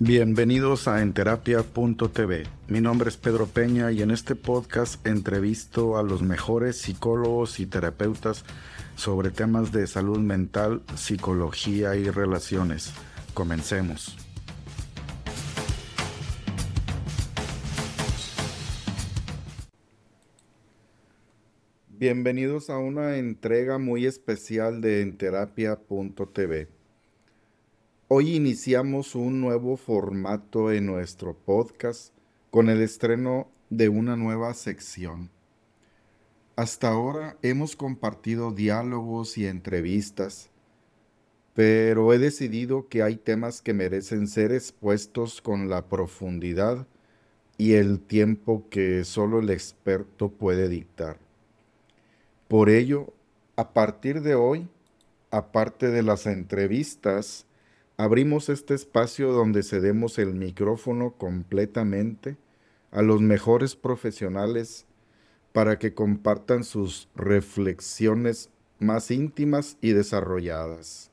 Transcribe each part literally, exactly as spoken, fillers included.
Bienvenidos a enterapia punto t v. Mi nombre es Pedro Peña y en este podcast entrevisto a los mejores psicólogos y terapeutas sobre temas de salud mental, psicología y relaciones. Comencemos. Bienvenidos a una entrega muy especial de enterapia punto t v. Hoy iniciamos un nuevo formato en nuestro podcast con el estreno de una nueva sección. Hasta ahora hemos compartido diálogos y entrevistas, pero he decidido que hay temas que merecen ser expuestos con la profundidad y el tiempo que solo el experto puede dictar. Por ello, a partir de hoy, aparte de las entrevistas, abrimos este espacio donde cedemos el micrófono completamente a los mejores profesionales para que compartan sus reflexiones más íntimas y desarrolladas.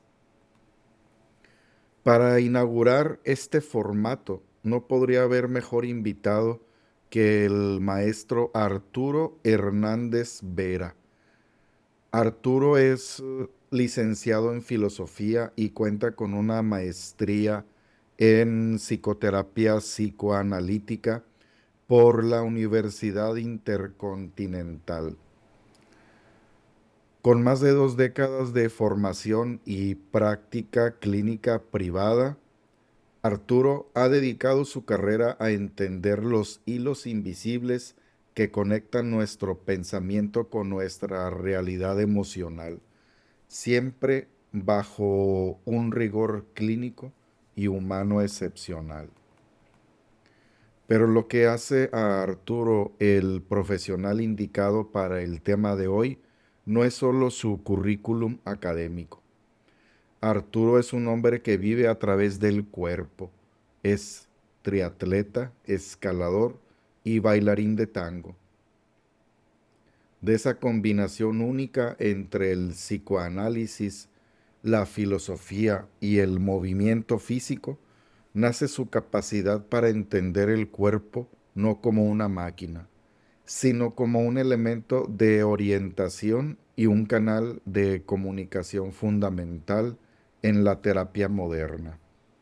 Para inaugurar este formato, no podría haber mejor invitado que el maestro Arturo Hernández Vera. Arturo es licenciado en filosofía y cuenta con una maestría en psicoterapia psicoanalítica por la Universidad Intercontinental. Con más de dos décadas de formación y práctica clínica privada, Arturo ha dedicado su carrera a entender los hilos invisibles que conectan nuestro pensamiento con nuestra realidad emocional, siempre bajo un rigor clínico y humano excepcional. Pero lo que hace a Arturo el profesional indicado para el tema de hoy no es solo su currículum académico. Arturo es un hombre que vive a través del cuerpo. Es triatleta, escalador y bailarín de tango. De esa combinación única entre el psicoanálisis, la filosofía y el movimiento físico, nace su capacidad para entender el cuerpo no como una máquina, sino como un elemento de orientación y un canal de comunicación fundamental en la terapia moderna.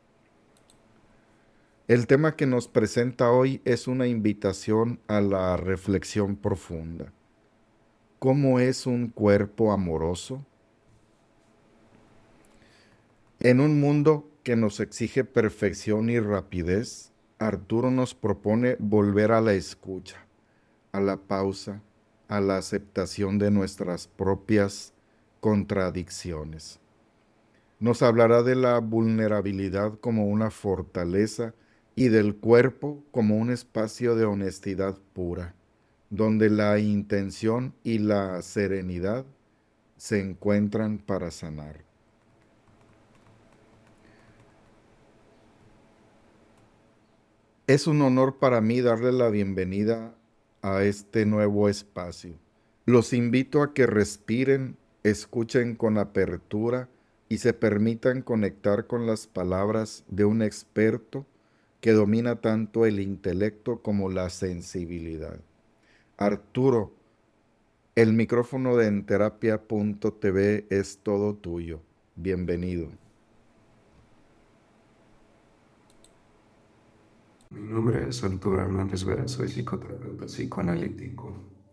El tema que nos presenta hoy es una invitación a la reflexión profunda. ¿Cómo es un cuerpo amoroso? En un mundo que nos exige perfección y rapidez, Arturo nos propone volver a la escucha, a la pausa, a la aceptación de nuestras propias contradicciones. Nos hablará de la vulnerabilidad como una fortaleza y del cuerpo como un espacio de honestidad pura, donde la intención y la serenidad se encuentran para sanar. Es un honor para mí darle la bienvenida a este nuevo espacio. Los invito a que respiren, escuchen con apertura y se permitan conectar con las palabras de un experto que domina tanto el intelecto como la sensibilidad. Arturo, el micrófono de enterapia punto t v es todo tuyo. Bienvenido. Mi nombre es Arturo Hernández Vera, soy psicoterapeuta psicoanalítico.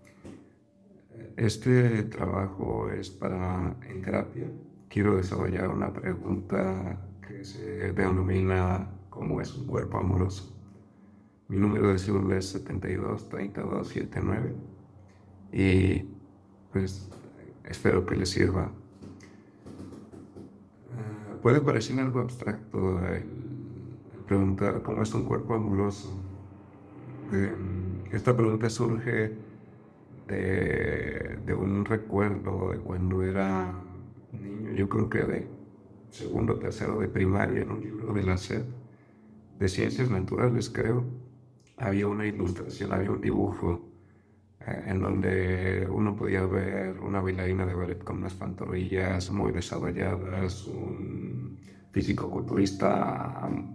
Este trabajo es para, en terapia, quiero desarrollar una pregunta que se denomina ¿cómo es un cuerpo amoroso? Mi número de celular es setenta y dos, treinta y dos, setenta y nueve y pues espero que les sirva. Uh, puede parecer algo abstracto el, el preguntar cómo es un cuerpo amoroso. Eh, esta pregunta surge de, de un recuerdo de cuando era niño, yo creo que de segundo o tercero de primaria, en un libro de la S E P, de Ciencias Naturales, creo, había una ilustración, había un dibujo eh, en donde uno podía ver una bailarina de ballet con unas pantorrillas muy desarrolladas, un físico-culturista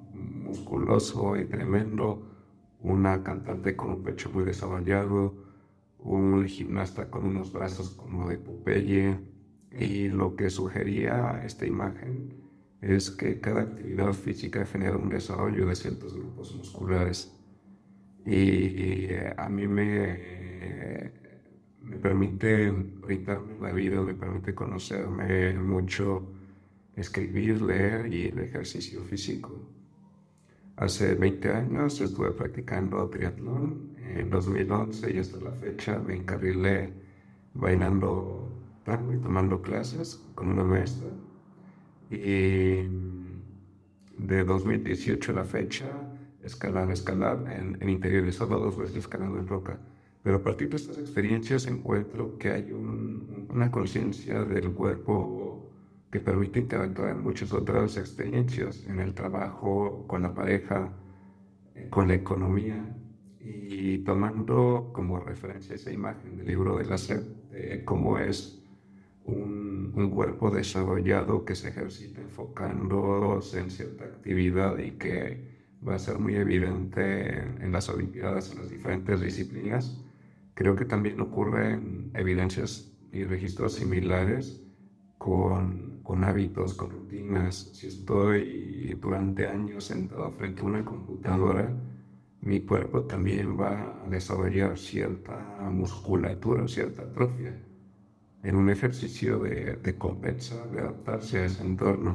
musculoso y tremendo, una cantante con un pecho muy desarrollado, un gimnasta con unos brazos como de Popeye, y lo que sugería esta imagen es que cada actividad física genera un desarrollo de ciertos grupos musculares. Y eh, a mí me, eh, me permite brindarme la vida, me permite conocerme mucho, escribir, leer y el ejercicio físico. Hace veinte años estuve practicando triatlón. En dos mil once y hasta la fecha me encarrilé bailando tango y tomando clases con una maestra. Y de dos mil dieciocho a la fecha, escalar, escalar en, en interiores, solo dos veces escalando en roca. Pero a partir de estas experiencias encuentro que hay un, una conciencia del cuerpo que permite interactuar en muchas otras experiencias, en el trabajo, con la pareja, con la economía. Y tomando como referencia esa imagen del libro de la S E P, de cómo es un, un cuerpo desarrollado que se ejercita enfocándose en cierta actividad y que va a ser muy evidente en, en las Olimpiadas, en las diferentes disciplinas. Creo que también ocurren evidencias y registros similares con, con hábitos, con rutinas. Si estoy durante años sentado frente a una computadora, mi cuerpo también va a desarrollar cierta musculatura, cierta atrofia, en un ejercicio de, de compensar, de adaptarse a ese entorno.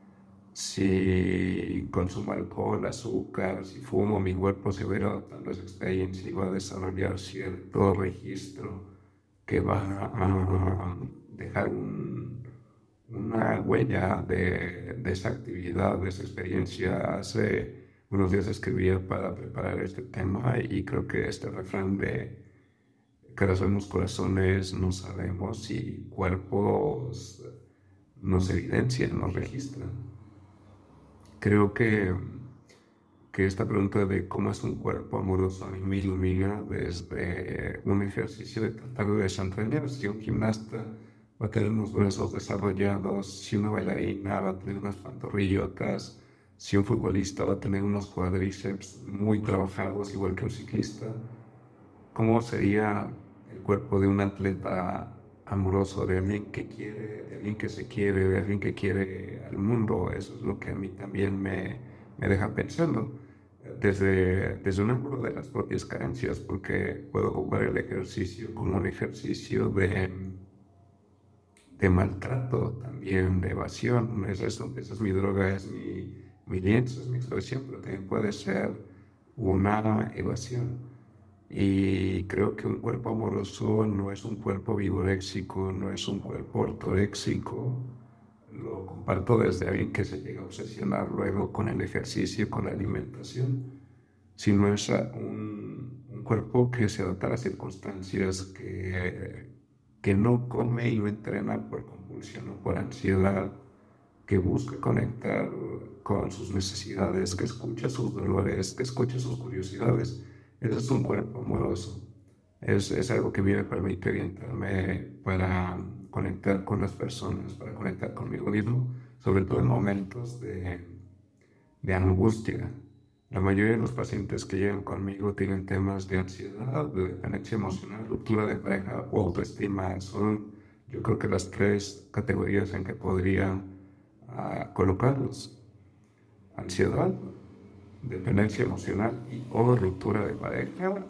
Si consumo alcohol, azúcar, si fumo, mi cuerpo se va a ir adaptando a esa experiencia y va a desarrollar cierto registro que va a dejar un, una huella de, de esa actividad, de esa experiencia. Hace unos días escribí para preparar este tema y creo que este refrán de corazones, corazones, no sabemos si cuerpos nos evidencian, nos registran. Creo que, que esta pregunta de cómo es un cuerpo amoroso a mí me ilumina desde un ejercicio de tratar de desentrañar. Si un gimnasta va a tener unos brazos desarrollados, si una bailarina va a tener unas pantorrillotas, si un futbolista va a tener unos cuádriceps muy trabajados, igual que un ciclista, ¿cómo sería el cuerpo de un atleta amoroso, de alguien que quiere, de alguien que se quiere, de alguien que quiere al mundo? Eso es lo que a mí también me, me deja pensando, desde, desde un ángulo de las propias carencias, porque puedo ocupar el ejercicio como un ejercicio de, de maltrato, también de evasión. Es eso, esa es mi droga, es mi, mi lienzo, es mi expresión, pero también puede ser una evasión. Y creo que un cuerpo amoroso no es un cuerpo vigoréxico, no es un cuerpo ortoréxico. Lo comparto desde alguien que se llega a obsesionar luego con el ejercicio, con la alimentación, sino es un, un cuerpo que se adapta a las circunstancias, que, que no come y no entrena por compulsión o por ansiedad, que busca conectar con sus necesidades, que escucha sus dolores, que escucha sus curiosidades. Ese es un cuerpo amoroso. Es, es algo que a mí me permite orientarme para conectar con las personas, para conectar conmigo mismo, sobre todo en momentos de, de angustia. La mayoría de los pacientes que llegan conmigo tienen temas de ansiedad, de dependencia emocional, ruptura de pareja o autoestima. Son, yo creo que las tres categorías en que podría uh, colocarlos. Ansiedad, dependencia emocional y o ruptura de pareja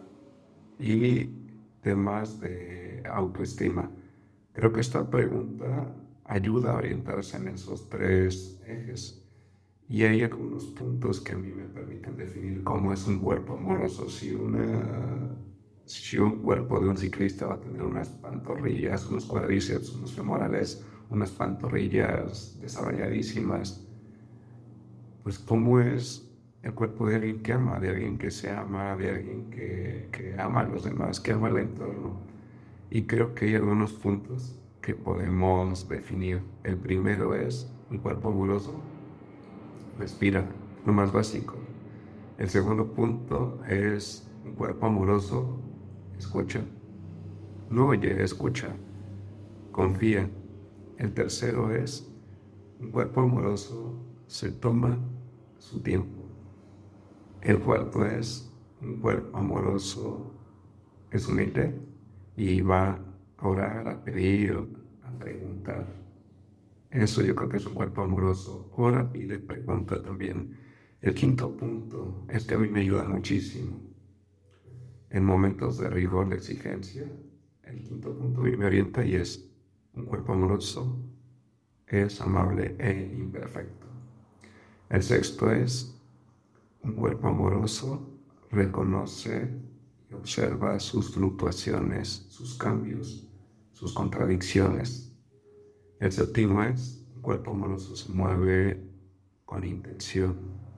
y temas de autoestima. Creo que esta pregunta ayuda a orientarse en esos tres ejes. Y hay algunos puntos que a mí me permiten definir cómo es un cuerpo amoroso. Si, una, si un cuerpo de un ciclista va a tener unas pantorrillas, unos cuádriceps, unos femorales, unas pantorrillas desarrolladísimas, pues cómo es el cuerpo de alguien que ama, de alguien que se ama, de alguien que, que ama a los demás, que ama el entorno. Y creo que hay algunos puntos que podemos definir. El primero es un cuerpo amoroso. Respira, lo más básico. El segundo punto es un cuerpo amoroso. Escucha. No oye, escucha. Confía. El tercero es un cuerpo amoroso. Se toma su tiempo. El cuarto es un cuerpo amoroso, es humilde y va a orar, a pedir, a preguntar. Eso yo creo que es un cuerpo amoroso. Ora, pide, pregunta también. El quinto punto, este a mí me ayuda muchísimo. En momentos de rigor, de exigencia, el quinto punto a mí me orienta y es un cuerpo amoroso, es amable e imperfecto. El sexto es un cuerpo amoroso, reconoce y observa sus fluctuaciones, sus cambios, sus contradicciones. El séptimo es un cuerpo amoroso se mueve con intención.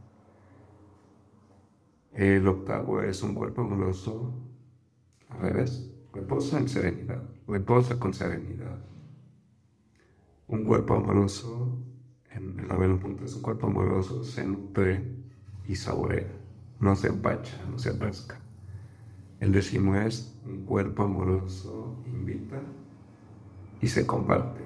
El octavo es un cuerpo amoroso al revés, reposa en serenidad, reposa con serenidad. Un cuerpo amoroso, en el noveno punto, es un cuerpo amoroso, se nutre y saborea, no se empacha, no se atasca. El décimo es un cuerpo amoroso, invita y se comparte.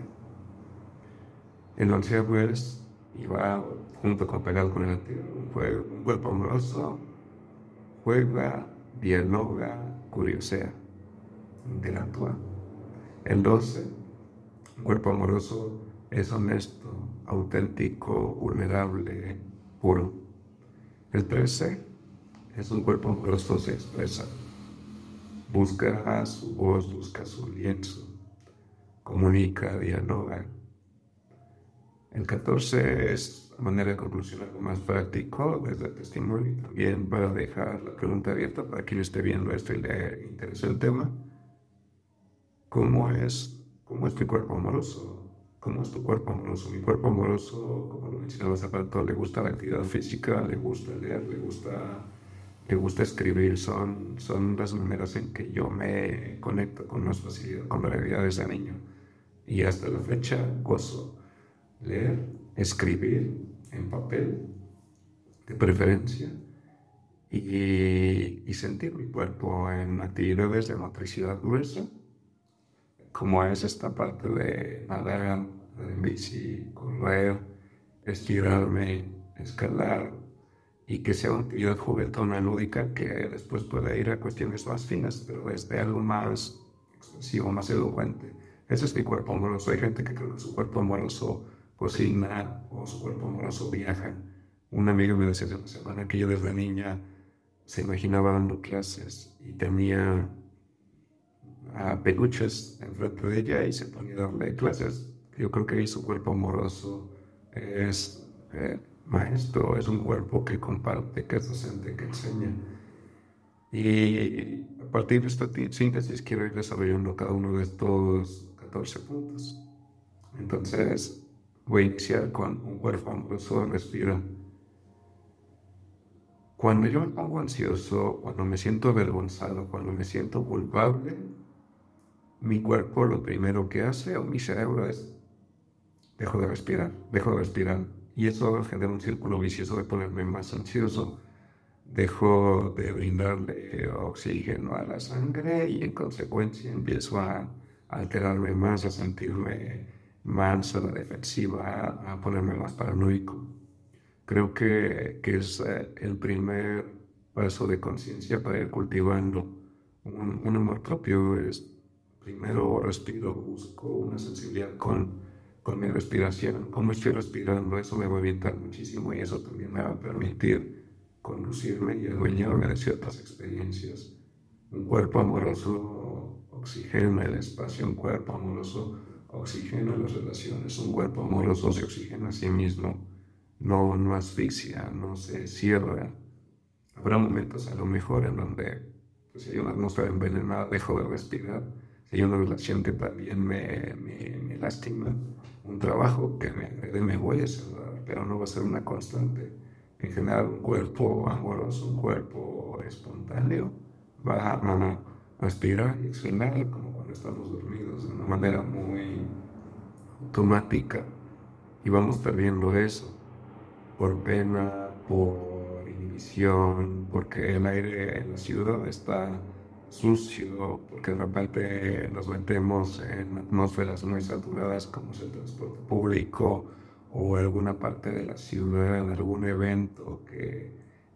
El onceavo es, y va junto con pegado con el anterior, un, un cuerpo amoroso, juega, dialoga, curiosea, interactúa. El doce, un cuerpo amoroso es honesto, auténtico, vulnerable, puro. El trece es un cuerpo amoroso, se expresa, busca su voz, busca su lienzo, comunica, dialoga. El catorce es, a manera de conclusión, algo más práctico, desde el testimonio, también para dejar la pregunta abierta para quien esté viendo esto y le interese el tema. ¿Cómo es, cómo es tu cuerpo amoroso? ¿Cómo es tu cuerpo amoroso? Mi cuerpo amoroso, como lo mencionaba hace rato, le gusta la actividad física, le gusta leer, le gusta, le gusta escribir. Son, son las maneras en que yo me conecto con más facilidad, con la realidad desde niño. Y hasta la fecha gozo leer, escribir en papel, de preferencia, y, y sentir mi cuerpo en actividades de motricidad gruesa, como es esta parte de nadar, andar en bici, correr, estirarme, escalar, y que sea una actividad juguetona, lúdica, que después pueda ir a cuestiones más finas, pero desde algo más expresivo, más elocuente. Ese es mi cuerpo amoroso. Hay gente que cree que su cuerpo amoroso cocina o su cuerpo amoroso viaja. Una amiga me decía hace una semana que yo desde niña se imaginaba dando clases y tenía a peluches enfrente de ella y se ponía a darle clases. Yo creo que ahí su cuerpo amoroso es eh, maestro, es un cuerpo que comparte, que es docente, que enseña. Y a partir de esta síntesis quiero ir desarrollando cada uno de estos catorce puntos. Entonces voy a iniciar con un cuerpo amoroso, respira. Cuando yo me pongo ansioso, cuando me siento avergonzado, cuando me siento culpable, mi cuerpo lo primero que hace, o mi cerebro, es dejo de respirar, dejo de respirar. Y eso genera un círculo vicioso de ponerme más ansioso. Dejo de brindarle oxígeno a la sangre y en consecuencia empiezo a alterarme más, a sentirme más a la defensiva, a ponerme más paranoico. Creo que, que es eh, el primer paso de conciencia para ir cultivando un, un amor propio. Es, primero respiro, busco una sensibilidad con, con mi respiración. Cómo estoy respirando, eso me va a orientar muchísimo y eso también me va a permitir conducirme y adueñarme de ciertas experiencias. Un cuerpo amoroso oxigena el espacio, un cuerpo amoroso oxigena las relaciones, un cuerpo amoroso se oxigena a sí mismo, no, no asfixia, no se cierra. Habrá momentos a lo mejor en donde pues, si hay una atmósfera envenenada, dejo de respirar. Si hay una relación que también me, me, me lastima, un trabajo que me agrede, me voy a cerrar, pero no va a ser una constante. En general, un cuerpo amoroso, un cuerpo espontáneo, va a aspirar y exhalar como cuando estamos dormidos de una manera muy automática y vamos perdiendo eso por pena, por inhibición, porque el aire en la ciudad está sucio, porque de repente nos metemos en atmósferas muy saturadas como es el transporte público o alguna parte de la ciudad, algún evento que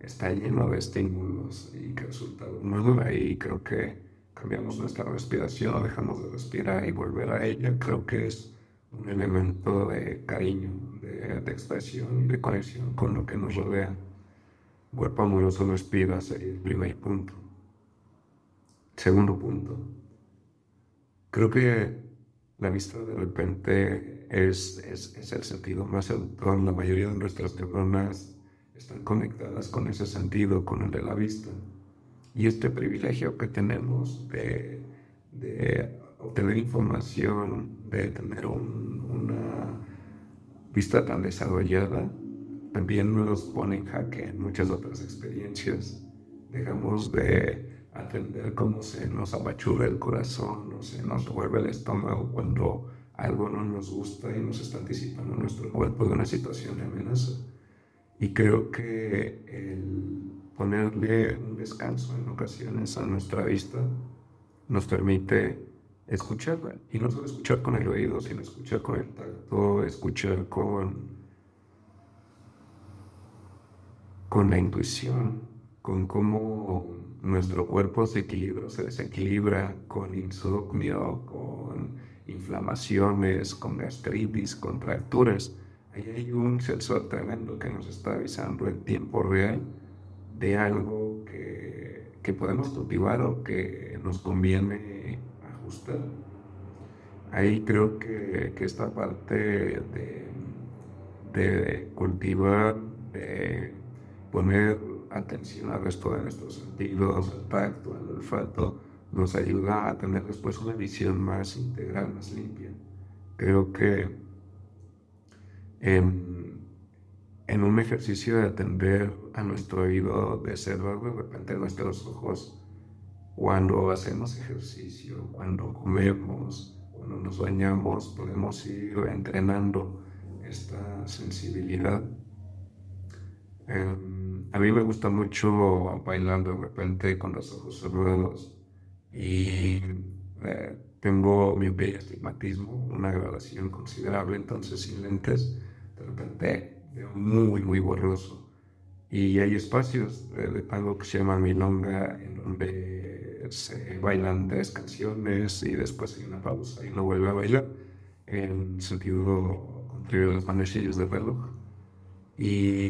está lleno de estímulos y que resulta nueva, y creo que cambiamos nuestra respiración, dejamos de respirar y volver a ella, creo que es un elemento de cariño, de, de expresión y de conexión con lo que nos rodea. Cuerpo amoroso respira sería el primer punto. Segundo punto, creo que la vista de repente es, es, es el sentido más seductor. La mayoría de nuestras neuronas están conectadas con ese sentido, con el de la vista. Y este privilegio que tenemos de, de obtener información, de tener un, una vista tan desarrollada, también nos pone en jaque en muchas otras experiencias. Dejamos de atender cómo se nos apachurra el corazón o se nos vuelve el estómago cuando algo no nos gusta y nos está anticipando nuestro cuerpo de una situación de amenaza. Y creo que el ponerle un descanso en ocasiones a nuestra vista nos permite escucharla. Y no solo escuchar con el oído, sino escuchar con el tacto, escuchar con, con la intuición, con cómo nuestro cuerpo se equilibra, se desequilibra, con insomnio, con inflamaciones, con gastritis, con fracturas. Ahí hay un sensor tremendo que nos está avisando en tiempo real de algo que, que podemos cultivar o que nos conviene ajustar. Ahí creo que, que esta parte de, de cultivar, de poner atención al resto de nuestros sentidos, al tacto, al olfato, nos ayuda a tener después una visión más integral, más limpia. Creo que en, en un ejercicio de atender a nuestro oído, de cerrar de repente nuestros ojos, cuando hacemos ejercicio, cuando comemos, cuando nos bañamos, podemos ir entrenando esta sensibilidad. Eh, a mí me gusta mucho bailar de repente con los ojos cerrados y eh, tengo mi astigmatismo, una graduación considerable, entonces sin lentes de repente veo muy muy borroso. Y hay espacios de, de algo que se llama milonga, en donde se bailan tres canciones y después hay una pausa y uno vuelve a bailar en sentido contrario de los manecillos del reloj. Y,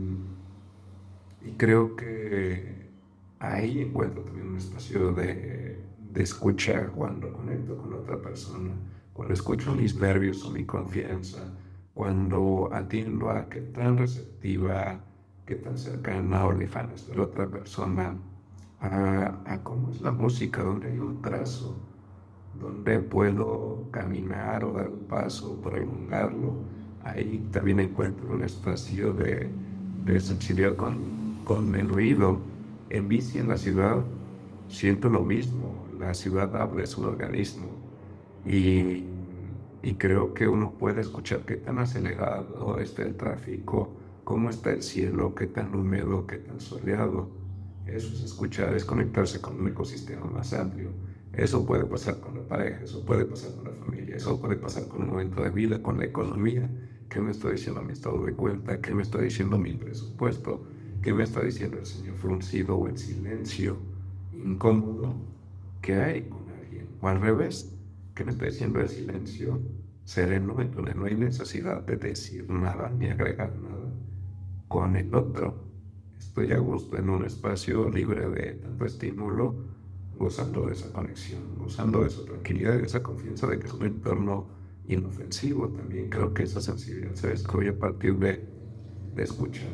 y creo que ahí encuentro también un espacio de, de escuchar cuando conecto con otra persona, cuando escucho mis nervios o mi confianza, cuando atiendo a qué tan receptiva, qué tan cercana o lejana es la otra persona, a, a cómo es la música, donde hay un trazo, donde puedo caminar o dar un paso, prolongarlo. Ahí también encuentro un espacio de, de sensibilidad con, con el ruido. En bici en la ciudad siento lo mismo, la ciudad abre su organismo y, y creo que uno puede escuchar qué tan acelerado está el tráfico, cómo está el cielo, qué tan húmedo, qué tan soleado. Eso es escuchar, es conectarse con un ecosistema más amplio. Eso puede pasar con la pareja, eso puede pasar con la familia, eso puede pasar con un momento de vida, con la economía. ¿Qué me está diciendo mi estado de cuenta? ¿Qué me está diciendo mi presupuesto? ¿Qué me está diciendo el señor fruncido o el silencio incómodo que hay con alguien? O al revés, ¿qué me está diciendo el silencio sereno, en donde no hay necesidad de decir nada ni agregar nada con el otro? Estoy a gusto en un espacio libre de tanto estímulo, gozando de esa conexión, gozando de esa tranquilidad, de esa confianza de que es un entorno inofensivo. También creo que esa sensibilidad se descubre a partir de, de escuchar.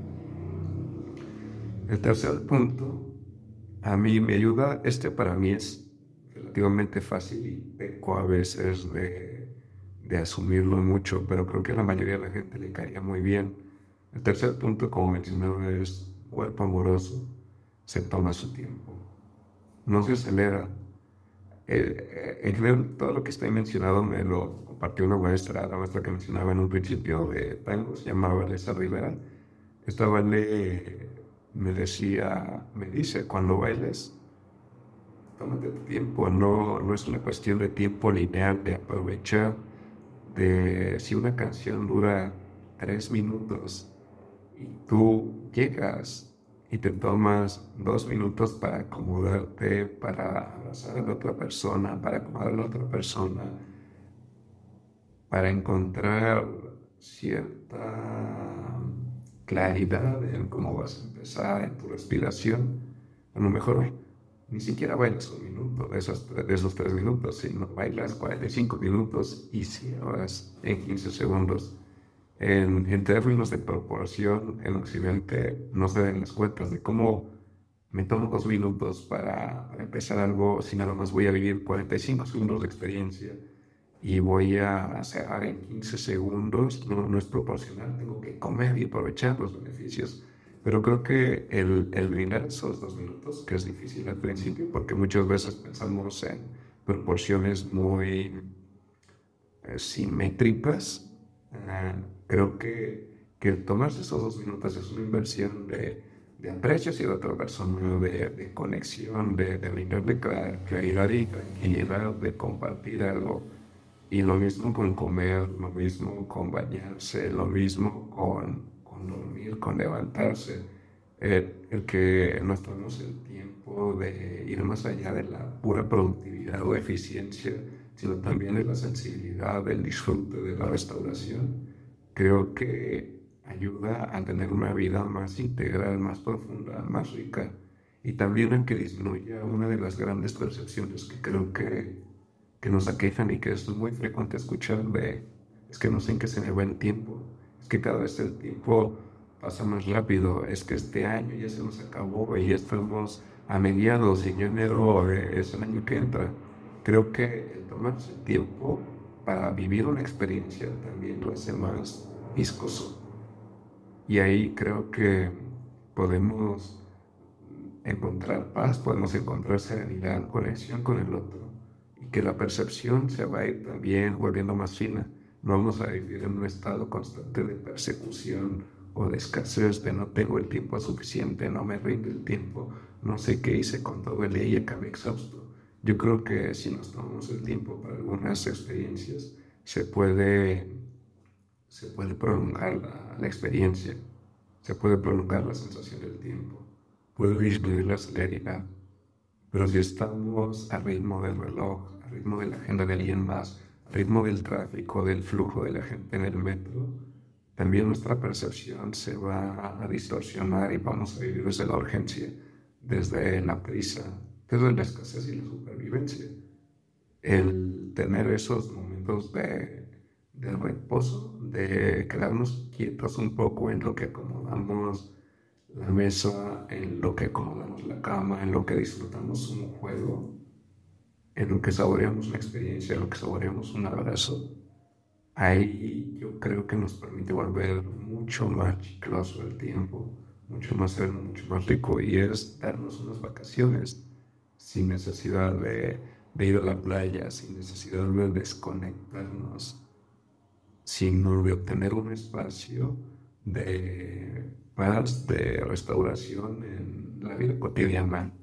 El tercer punto, a mí me ayuda, este para mí es relativamente fácil y peco a veces de, de asumirlo mucho, pero creo que a la mayoría de la gente le caería muy bien. El tercer punto, como mencionaba, es cuerpo amoroso, se toma su tiempo, no se acelera. Eh, eh, todo lo que estoy mencionado me lo compartió una maestra, la maestra que mencionaba en un principio de tango, se llamaba Vanessa Rivera. Esta Vale me decía, me dice, cuando bailes, tómate tu tiempo, no, no es una cuestión de tiempo lineal, de aprovechar, de si una canción dura tres minutos y tú llegas y te tomas dos minutos para acomodarte, para abrazar a la otra persona, para acomodar a la otra persona, para encontrar cierta claridad en cómo vas a empezar en tu respiración, a lo mejor ni siquiera bailas un minuto de esos, de esos tres minutos, sino bailas cuarenta y cinco minutos y cierras en quince segundos. En, en términos de proporción, en Occidente no se dan las cuentas de cómo me tomo dos minutos para, para empezar algo, si nada más voy a vivir cuarenta y cinco segundos de experiencia y voy a cerrar en quince segundos, no, no es proporcional, tengo que comer y aprovechar los beneficios. Pero creo que el, el brindar esos dos minutos, que es difícil al principio, porque muchas veces pensamos en proporciones muy eh, simétricas, uh, creo que, que el tomarse esos dos minutos es una inversión de, de aprecio hacia la otra persona, de, de conexión, de, de brindarle claridad y tranquilidad, de compartir algo. Y lo mismo con comer, lo mismo con bañarse, lo mismo con, con dormir, con levantarse. El, el que nos tomemos el tiempo de ir más allá de la pura productividad o eficiencia, sino también de la sensibilidad, del disfrute, de la restauración, creo que ayuda a tener una vida más integral, más profunda, más rica. Y también a que disminuya una de las grandes percepciones que creo que que nos aquejan y que es muy frecuente escuchar de, es que no sé en qué se me va el tiempo, es que cada vez el tiempo pasa más rápido, es que este año ya se nos acabó y ya estamos a mediados y en enero es el año que entra. Creo que el tomarse el tiempo para vivir una experiencia también lo hace más viscoso. Y ahí creo que podemos encontrar paz, podemos encontrar serenidad, conexión con el otro. Que la percepción se va a ir también volviendo más fina. No vamos a vivir en un estado constante de persecución o de escasez, de no tengo el tiempo suficiente, no me rinde el tiempo, no sé qué hice con todo el día y acabé exhausto. Yo creo que si nos tomamos el tiempo para algunas experiencias, se puede, se puede prolongar la, la experiencia, se puede prolongar la sensación del tiempo, puede disminuir la celeridad. Pero si estamos al ritmo del reloj, al ritmo de la agenda de alguien más, al ritmo del tráfico, del flujo de la gente en el metro, también nuestra percepción se va a distorsionar y vamos a vivir desde la urgencia, desde la prisa, desde la escasez y la supervivencia. El tener esos momentos de, de reposo, de quedarnos quietos un poco en lo que acomodamos la mesa, en lo que acomodamos la cama, en lo que disfrutamos un juego, en lo que saboreamos una experiencia, en lo que saboreamos un abrazo. Ahí yo creo que nos permite volver mucho más chicloso el tiempo, mucho más sereno, mucho más rico, y es darnos unas vacaciones sin necesidad de, de ir a la playa, sin necesidad de desconectarnos, sino de obtener un espacio de paz, de restauración en la vida cotidiana.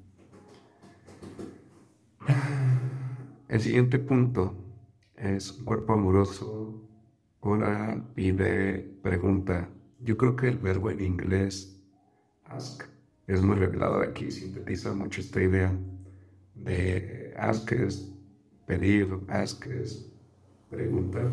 El siguiente punto es un cuerpo amoroso. Ora, pide, pregunta. Yo creo que el verbo en inglés ask es muy revelador aquí, sintetiza mucho esta idea de ask es pedir, ask es preguntar.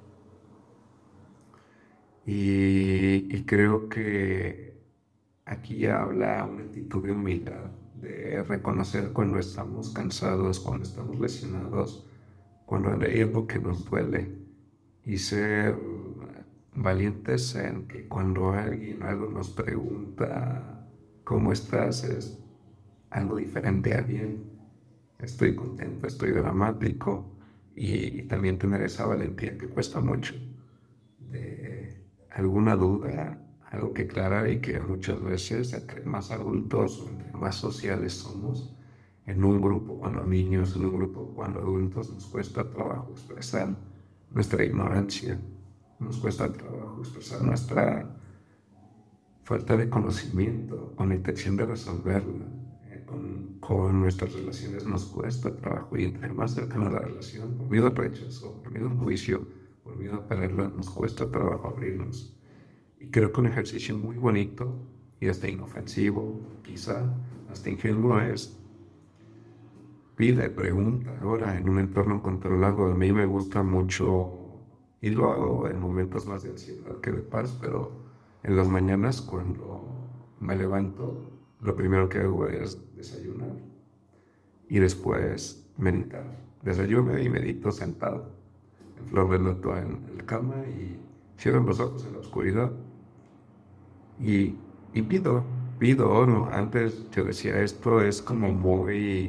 Y, y creo que aquí habla una actitud de humildad, de reconocer cuando estamos cansados, cuando estamos lesionados, cuando hay algo que nos duele, y ser valientes en que cuando alguien algo nos pregunta ¿cómo estás? Es algo diferente a bien. Estoy contento, estoy dramático, y, y también tener esa valentía que cuesta mucho, de alguna duda, algo que aclarar, y que muchas veces entre más adultos o entre más sociales somos, en un grupo cuando niños, en un grupo cuando adultos, nos cuesta trabajo expresar nuestra ignorancia, nos cuesta trabajo expresar nuestra falta de conocimiento con la intención de resolverla. Eh, con, con nuestras relaciones nos cuesta trabajo, y entre más cercana la relación, por miedo al rechazo, por miedo al juicio, por miedo a perderla, nos cuesta trabajo abrirnos. Y creo que un ejercicio muy bonito y hasta inofensivo, quizá hasta ingenuo es: pide, pregunta. Ahora, en un entorno controlado, a mí me gusta mucho, y lo hago en momentos más de ansiedad que de paz, pero en las mañanas cuando me levanto, lo primero que hago es desayunar y después meditar. Desayuno y medito sentado en flor de loto en la cama y cierro los ojos en la oscuridad y, y pido, pido oro. Antes yo decía, esto es como muy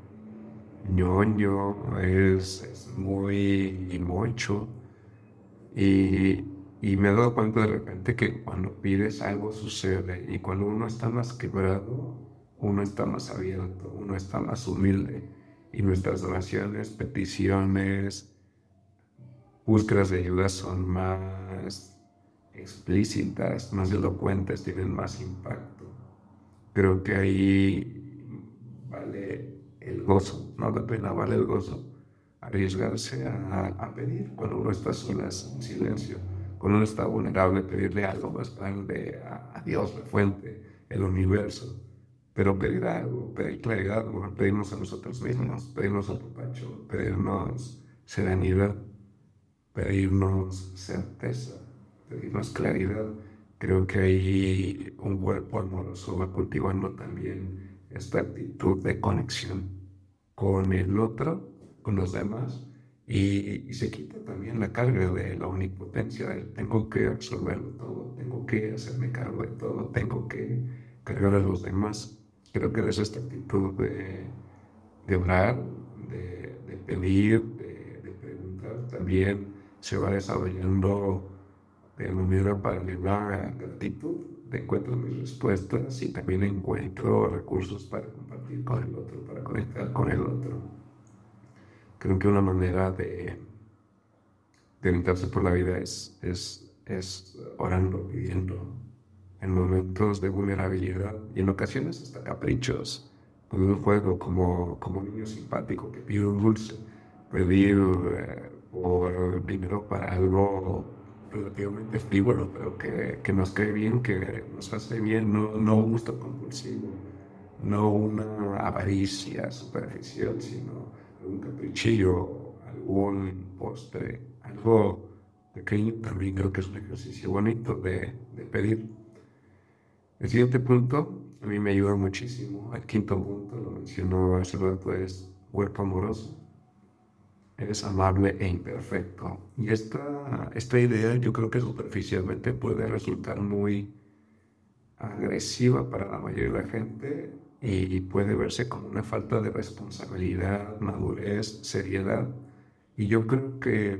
ñoño, es, es muy mucho. Y, y me he dado cuenta de repente que cuando pides algo sucede, y cuando uno está más quebrado, uno está más abierto, uno está más humilde, y nuestras oraciones, peticiones, búsquedas de ayuda son más explícitas, más elocuentes, tienen más impacto. Creo que ahí vale el gozo, no la pena, vale el gozo. Arriesgarse a, a pedir cuando uno está solas, en silencio, cuando uno está vulnerable, pedirle algo más grande a, a Dios, la fuente, el universo. Pero pedir algo, pedir claridad, pedirnos a nosotros mismos, pedirnos a Papacho, pedirnos serenidad, pedirnos certeza, pedirnos claridad. Creo que ahí un cuerpo amoroso va cultivando también esta actitud de conexión con el otro, con los demás, y, y se quita también la carga de la omnipotencia, del tengo que absorberlo todo, tengo que hacerme cargo de todo, tengo que cargar a los demás. Creo que es esta actitud de, de orar, de, de pedir, de, de preguntar, también se va desarrollando de manera paralela a gratitud, de encuentro mis respuestas y también encuentro recursos para compartir con el otro, para conectar con el otro. Creo que una manera de, de orientarse por la vida es, es, es orando, pidiendo, en momentos de vulnerabilidad y en ocasiones hasta caprichos. Con un juego como, como un niño simpático que pide un dulce, pedir eh, por dinero para algo relativamente frívolo, pero que, que nos cae bien, que nos hace bien, no, no un gusto compulsivo, no una avaricia superficial, sino un caprichillo, algún postre, algo pequeño. También creo que es un ejercicio bonito de, de pedir. El siguiente punto a mí me ayuda muchísimo. El quinto punto, lo mencionó hace rato, es cuerpo amoroso. Eres amable e imperfecto. Y esta, esta idea yo creo que superficialmente puede resultar muy agresiva para la mayoría de la gente y puede verse como una falta de responsabilidad, madurez, seriedad. Y yo creo que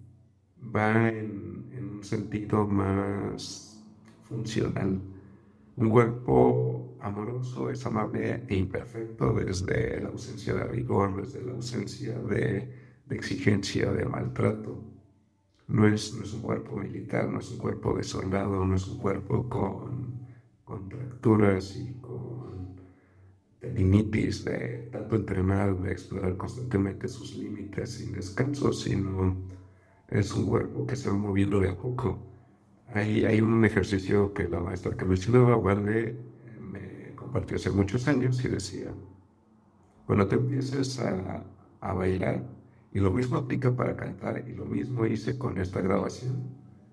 va en, en un sentido más funcional. Un cuerpo amoroso es amable e imperfecto desde la ausencia de rigor, desde la ausencia de, de exigencia, de maltrato. No es, no es un cuerpo militar, no es un cuerpo de soldado, no es un cuerpo con contracturas y con tendinitis de tanto entrenar, de explorar constantemente sus límites sin descanso, sino es un cuerpo que se va moviendo de a poco. Hay, hay un ejercicio que la maestra Carolina Valde me compartió hace muchos años y decía: cuando te empieces a, a bailar, y lo mismo aplica para cantar, y lo mismo hice con esta grabación,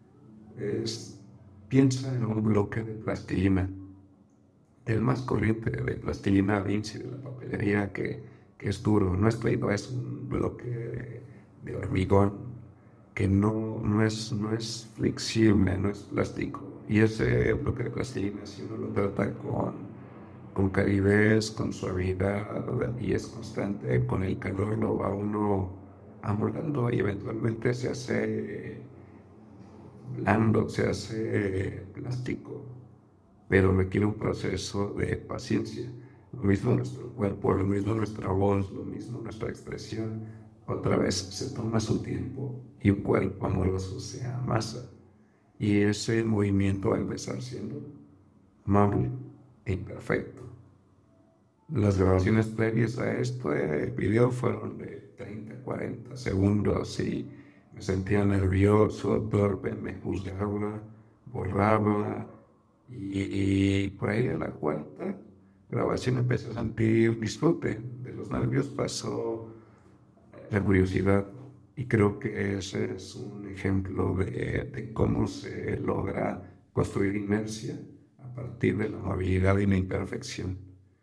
es piensa en un bloque de plastilina, el más corriente de plastilina Vinci de la papelería, que, que es duro, no es plástico, es un bloque de, de hormigón que no, no, es, no es flexible, no es plástico. Y ese bloque de plastilina, si uno lo trata con, con calidez, con suavidad, y es constante, con el calor lo va uno amoldando y eventualmente se hace blando, se hace plástico, pero requiere un proceso de paciencia. Lo mismo nuestro cuerpo, lo mismo nuestra voz, lo mismo nuestra expresión. Otra vez se toma su tiempo y un cuerpo amoroso se amasa. Y ese movimiento va a empezar siendo amable e imperfecto. Las grabaciones previas a este video fueron de treinta, cuarenta segundos y me sentía nervioso, torpe, me juzgaba, borraba, Y, y por ahí a la cuarta grabación empecé a sentir disfrute. De los nervios pasó la curiosidad. Y creo que ese es un ejemplo de, de cómo se logra construir inercia a partir de la amabilidad y la imperfección.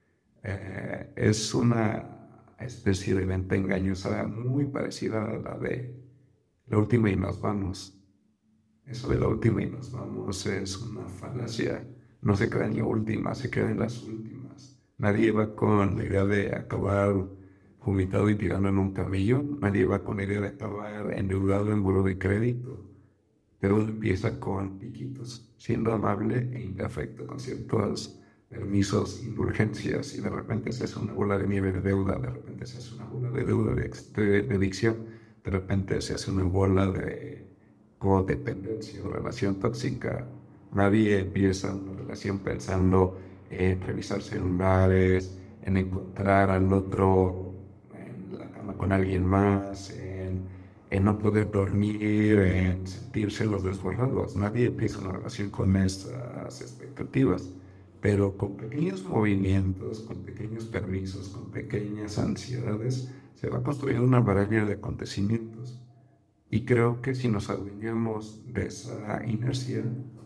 Eh, es una especie de venta engañosa muy parecida a la de la última y nos vamos. Eso de la última y nos vamos es una falacia. No se queda en la última, se queda en las últimas. Nadie va con la idea de acabar vomitado y tirando en un camello. Nadie va con la idea de acabar endeudado en buró de crédito. Pero uno empieza con piquitos, siendo amable e imperfecto, con ciertos permisos, indulgencias, y de repente se hace una bola de nieve de deuda, de repente se hace una bola de deuda de, de, de adicción, de repente se hace una bola de codependencia o relación tóxica. Nadie empieza una relación pensando en revisar celulares, en encontrar al otro en la cama con alguien más, en, en no poder dormir, en sentirse los desbordados. Nadie empieza una relación con esas expectativas, pero con pequeños movimientos, con pequeños permisos, con pequeñas ansiedades, se va construyendo una maraña de acontecimientos. Y creo que si nos adueñamos de esa inercia,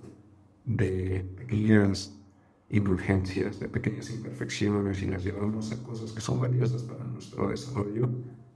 de pequeñas indulgencias, de pequeñas imperfecciones y las llevamos a cosas que son valiosas para nuestro desarrollo,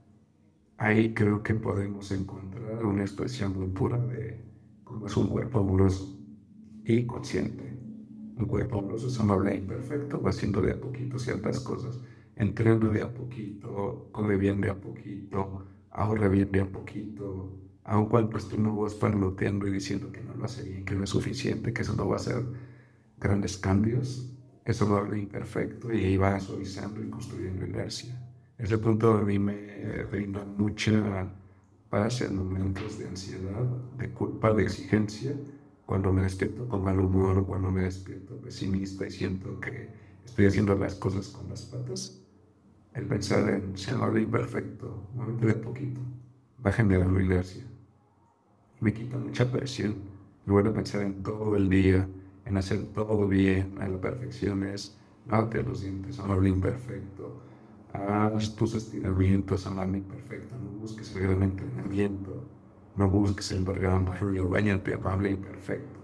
ahí creo que podemos encontrar una expresión muy pura de cómo es un cuerpo amoroso y consciente. Un cuerpo amoroso es amable e imperfecto, va haciendo de a poquito ciertas cosas, entrena de a poquito, come bien de a poquito, ahorra bien de a poquito, aun cuando esté una voz parloteando y diciendo que no lo hace bien, que no es suficiente, que eso no va a hacer grandes cambios, eso va a ser imperfecto y ahí va suavizando y construyendo inercia. Ese punto a mí me brinda mucha paz en momentos de ansiedad, de culpa, de exigencia, cuando me despierto con mal humor, cuando me despierto pesimista y siento que estoy haciendo las cosas con las patas. El pensar en ser amable imperfecto, momento de poquito, va generando inercia. Me quita mucha presión. En lugar de pensar en todo el día, en hacer todo bien, a la perfección es, lávate los dientes, amable imperfecto. Haz tus estiramientos, amable imperfecto. No busques el gran entrenamiento. No busques el gran barrio, bañate, amable imperfecto.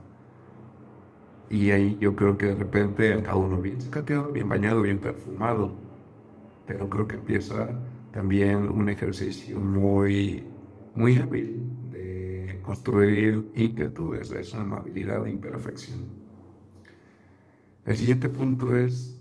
Y ahí yo creo que de repente a uno bien cateado, bien bañado, bien perfumado. Pero creo que empieza también un ejercicio muy, muy hábil de construir inquietudes de esa amabilidad e imperfección. El siguiente punto es: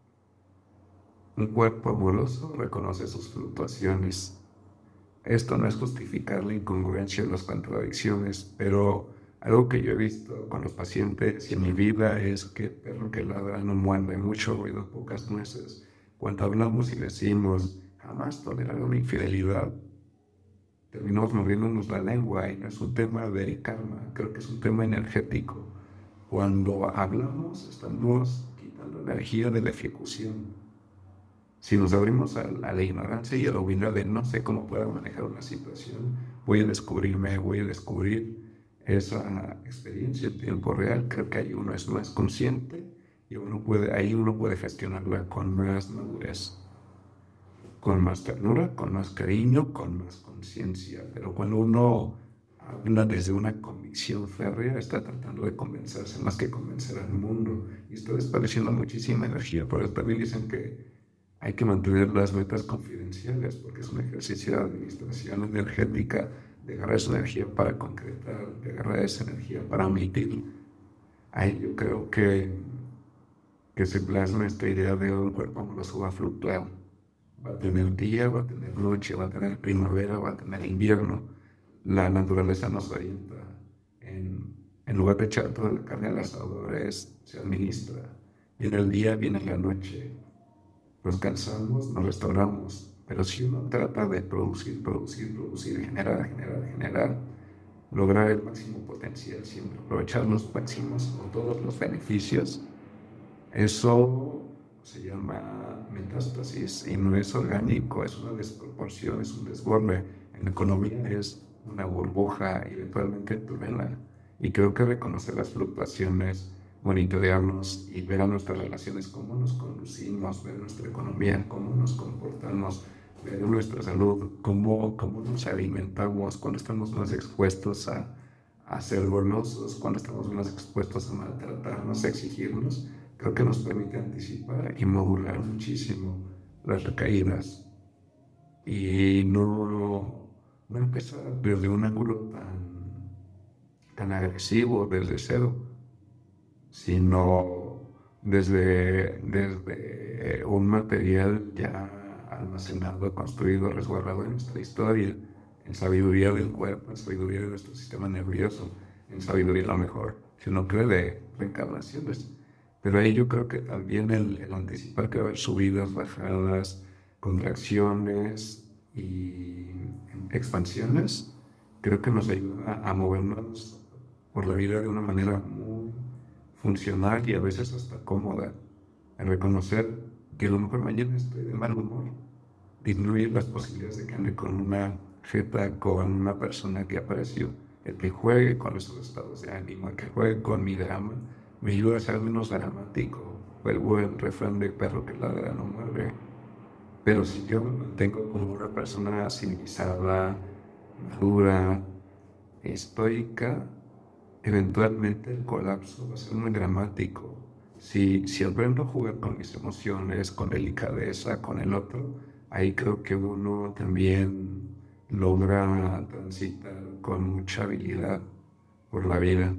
un cuerpo amoroso reconoce sus fluctuaciones. Esto no es justificar la incongruencia o las contradicciones, pero algo que yo he visto con los pacientes y en mi vida es que el perro que ladra no muerde, mucho ruido, pocas nueces. Cuando hablamos y decimos jamás tolerar una infidelidad, terminamos mordiéndonos la lengua y no es un tema de karma, creo que es un tema energético. Cuando hablamos estamos quitando energía de la ejecución. Si nos abrimos a, a la ignorancia y a la humildad de no sé cómo puedo manejar una situación, voy a descubrirme, voy a descubrir esa experiencia en tiempo real. Creo que ahí uno es más consciente y uno puede, ahí uno puede gestionarla con más madurez, con más ternura, con más cariño, con más conciencia. Pero cuando uno habla desde una convicción férrea, está tratando de convencerse más que convencer al mundo. Y está desperdiciando muchísima energía. Por eso también dicen que hay que mantener las metas confidenciales porque es un ejercicio de administración energética, de agarrar esa energía para concretar, de agarrar esa energía para omitir. Ahí yo creo que, que se plasma esta idea de un cuerpo amoroso va a fluctuar. Va a tener día, va a tener noche, va a tener primavera, va a tener invierno. La naturaleza nos orienta. En, en lugar de echar toda la carne al asador, es, se administra. Viene el día, viene la noche. Nos cansamos, nos restauramos, pero si uno trata de producir, producir, producir, generar, generar, generar, lograr el máximo potencial, siempre aprovechar los máximos o todos los beneficios, eso se llama metástasis y no es orgánico, es una desproporción, es un desborde. En la economía es una burbuja y eventualmente truena. Y creo que reconocer las fluctuaciones monitorearnos y ver a nuestras relaciones, cómo nos conducimos, ver nuestra economía, cómo nos comportamos, ver nuestra salud, cómo, cómo nos alimentamos, cuando estamos más expuestos a, a ser golosos, cuando estamos más expuestos a maltratarnos, a exigirnos. Creo que nos permite anticipar y modular muchísimo las recaídas y no, no empezar desde un ángulo tan, tan agresivo, desde cero, sino desde, desde un material ya almacenado, construido, resguardado en nuestra historia, en sabiduría del cuerpo, en sabiduría de nuestro sistema nervioso, en sabiduría a lo mejor, si uno cree de reencarnaciones. Pero ahí yo creo que también el, el anticipar que va a haber subidas, bajadas, contracciones y expansiones, creo que nos ayuda a movernos por la vida de una manera muy funcional y a veces hasta cómoda. A reconocer que a lo mejor mañana estoy de mal humor, disminuir las posibilidades de que ande con una jeta, con una persona que apareció, el que juegue con esos estados de ánimo, el que juegue con mi drama, me ayuda a ser menos dramático. El buen refrán de perro que ladra no muerde. Pero si yo me mantengo como una persona civilizada, madura, estoica, eventualmente el colapso va a ser muy dramático. Si, si aprendo a jugar con mis emociones, con delicadeza, con el otro, ahí creo que uno también logra transitar con mucha habilidad por la vida.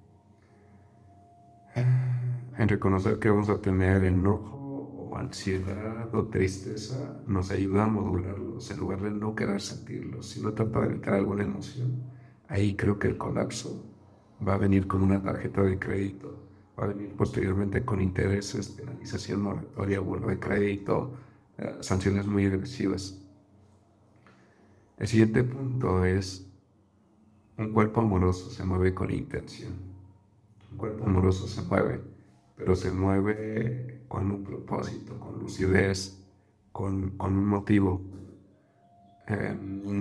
En reconocer que vamos a tener enojo o ansiedad o tristeza nos ayuda a modularlos en lugar de no querer sentirlos, sino tratar de evitar alguna emoción. Ahí creo que el colapso va a venir con una tarjeta de crédito, va a venir posteriormente con intereses, penalización moratoria, burro de crédito, eh, sanciones muy agresivas. El siguiente punto es: un cuerpo amoroso se mueve con intención. Un cuerpo amoroso se mueve, pero se mueve con un propósito, con lucidez, con, con un motivo. Eh,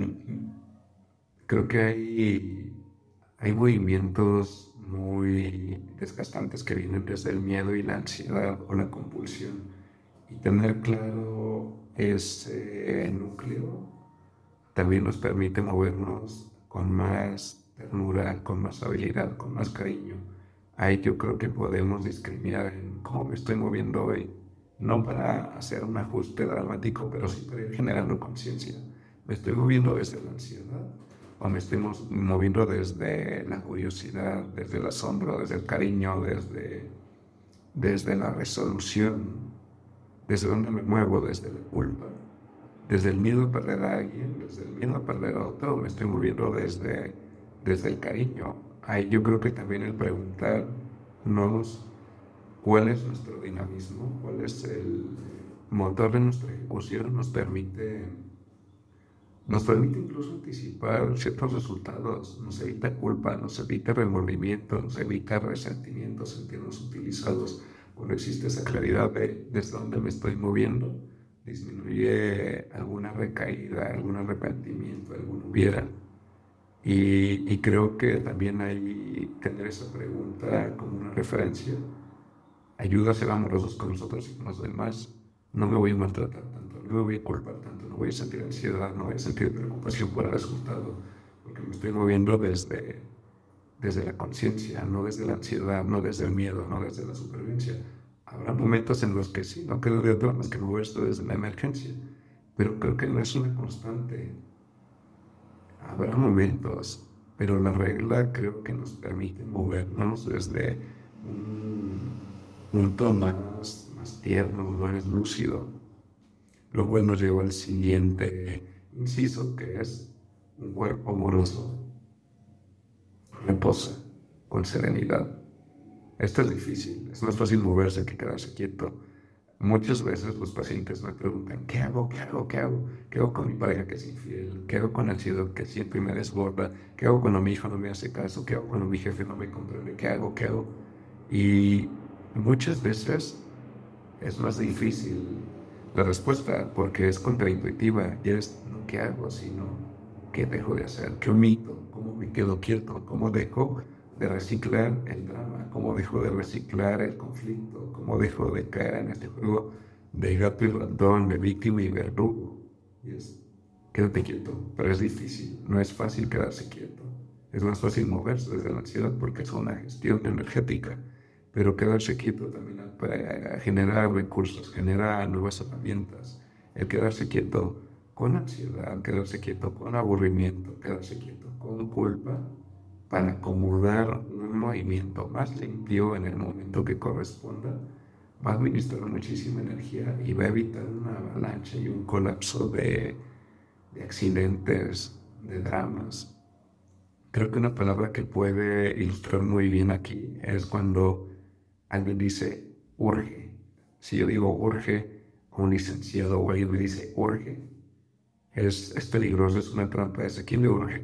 creo que hay, hay movimientos muy desgastantes que vienen desde el miedo y la ansiedad o la compulsión. Y tener claro ese núcleo también nos permite movernos con más ternura, con más habilidad, con más cariño. Ahí yo creo que podemos discriminar en cómo me estoy moviendo hoy, no para hacer un ajuste dramático, pero sí para ir generando conciencia. ¿Me estoy moviendo desde la ansiedad o me estoy moviendo desde la curiosidad, desde el asombro, desde el cariño, desde, desde la resolución? ¿Desde dónde me muevo? ¿Desde la culpa? ¿Desde el miedo a perder a alguien? ¿Desde el miedo a perder a otro? ¿Me estoy moviendo desde, desde el cariño? Ahí yo creo que también el preguntarnos cuál es nuestro dinamismo, cuál es el motor de nuestra ejecución, nos permite, nos permite incluso anticipar ciertos resultados, nos evita culpa, nos evita remordimiento, nos evita resentimiento, sentirnos utilizados. Cuando existe esa claridad de desde dónde me estoy moviendo, disminuye alguna recaída, algún arrepentimiento, algún hubiera. Y, y creo que también hay tener esa pregunta como una referencia ayuda a ser amorosos con nosotros y con los demás. No me voy a maltratar tanto, no me voy a culpar tanto, no voy a sentir ansiedad, no voy a sentir preocupación por el resultado, porque me estoy moviendo desde, desde la conciencia, no desde la ansiedad, no desde el miedo, no desde la supervivencia. Habrá momentos en los que sí, no queda de otra más que moverse desde la emergencia, pero creo que no es una constante. Habrá momentos, pero la regla creo que nos permite movernos desde un punto más, más tierno, más lúcido. Lo cual nos lleva al siguiente inciso, que es un cuerpo amoroso. Reposa con serenidad. Esto es difícil, es más fácil moverse que quedarse quieto. Muchas veces los pacientes me preguntan: ¿qué hago? ¿Qué hago? ¿Qué hago? ¿Qué hago con mi pareja que es infiel? ¿Qué hago con la ansiedad que siempre me desborda? ¿Qué hago cuando mi hijo no me hace caso? ¿Qué hago cuando mi jefe no me comprende? ¿Qué hago? ¿Qué hago? Y muchas veces es más difícil la respuesta porque es contraintuitiva. Ya es no qué hago, sino qué dejo de hacer, qué omito, cómo me quedo quieto, cómo dejo de reciclar el drama, cómo dejo de reciclar el conflicto, cómo dejo de caer en este juego de gato y ratón, de víctima y verdugo. Y es, quédate quieto, pero es difícil, no es fácil quedarse quieto. Es más fácil moverse desde la ansiedad porque es una gestión energética, pero quedarse quieto también para generar recursos, generar nuevas herramientas. El quedarse quieto con ansiedad, quedarse quieto con aburrimiento, quedarse quieto con culpa, para acomodar un movimiento más limpio en el momento que corresponda, va a administrar muchísima energía y va a evitar una avalancha y un colapso de, de accidentes, de dramas. Creo que una palabra que puede ilustrar muy bien aquí es cuando alguien dice urge. Si yo digo urge, un licenciado o alguien me dice urge, es, es peligroso, es una trampa. ¿Es a quién le urge?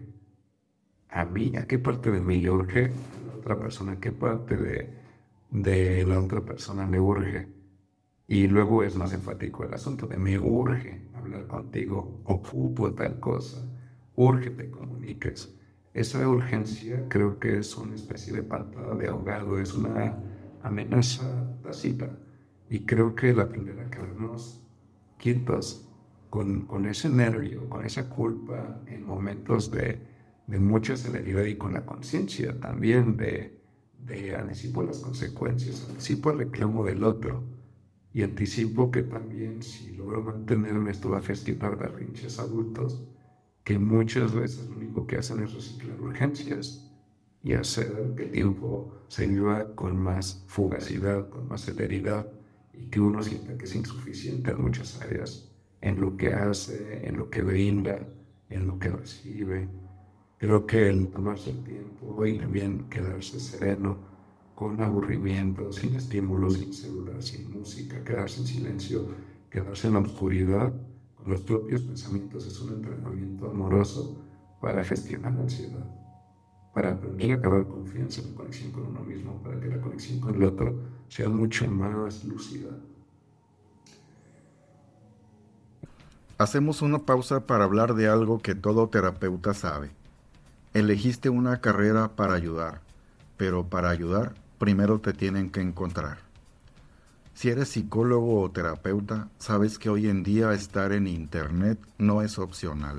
A mí, ¿a qué parte de mí le urge? A la otra persona, ¿a qué parte de, de la otra persona le urge? Y luego es más enfático el asunto de me urge hablar contigo, ocupo tal cosa, urge te comuniques. Esa urgencia creo que es una especie de patada de ahogado, es una amenaza tácita. Y creo que el aprender a quedarnos quietos con, con ese nervio, con esa culpa en momentos de, de mucha celeridad y con la conciencia también de, de anticipo las consecuencias, anticipo el reclamo del otro. Y anticipo que también si logro mantenerme esto va a gestionar berrinches adultos que muchas veces lo único que hacen es reciclar urgencias y hacer que el tiempo se viva con más fugacidad, con más celeridad y que uno sienta que es insuficiente en muchas áreas, en lo que hace, en lo que brinda, en lo que recibe. Creo que el tomarse el tiempo y también quedarse sereno, con aburrimiento, sin estímulos, sin celular, sin música, quedarse en silencio, quedarse en la oscuridad, con los propios pensamientos, es un entrenamiento amoroso para gestionar la ansiedad, para aprender a acabar confianza en la conexión con uno mismo, para que la conexión con el otro sea mucho más lúcida. Hacemos una pausa para hablar de algo que todo terapeuta sabe. Elegiste una carrera para ayudar, pero para ayudar primero te tienen que encontrar. Si eres psicólogo o terapeuta, sabes que hoy en día estar en Internet no es opcional.